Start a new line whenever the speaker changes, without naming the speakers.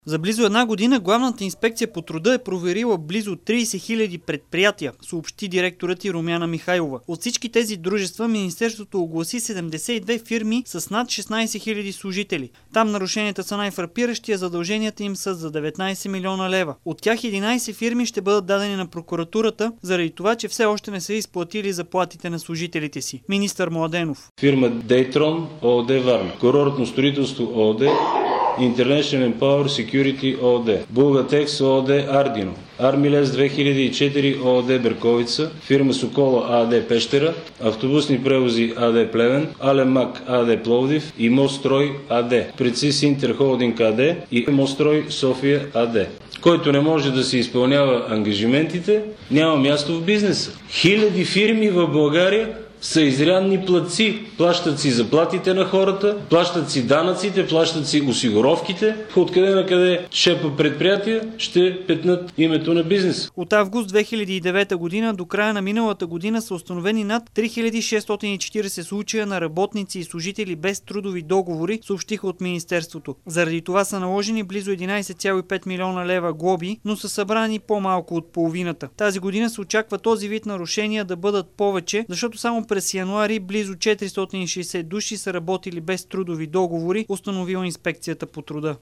За близо една година Главната инспекция по труда е проверила близо 30 000 предприятия, съобщи директорът и Румяна Михайлова. От всички тези дружества Министерството огласи 72 фирми с над 16 000 служители. Там нарушенията са най-фрапиращи, а задълженията им са за 19 милиона лева. От тях 11 фирми ще бъдат дадени на прокуратурата, заради това, че все още не са изплатили заплатите на служителите си. Министър Младенов.
Фирма Дейтрон ООД Варна, Курортно строителство ООД, International Power Security ООД, Булгатекс ООД Ардино, Армилес 2004 ООД Берковица, фирма Сокола АД Пещера, Автобусни превози АД Плевен, Алемак АД Пловдив и Мострой АД, Прецис Интер Холдинг АД и Мострой София АД. Който не може да се изпълнява ангажиментите, няма място в бизнеса. Хиляди фирми в България са изрядни платци. Плащат си заплатите на хората, плащат си данъците, плащат си осигуровките. Откъде на къде шепа предприятия ще петнат името на бизнеса.
От август 2009 година до края на миналата година са установени над 3640 случая на работници и служители без трудови договори, съобщиха от Министерството. Заради това са наложени близо 11,5 милиона лева глоби, но са събрани по-малко от половината. Тази година се очаква този вид нарушения да бъдат повече, защото само през януари близо 460 души са работили без трудови договори, установила инспекцията по труда.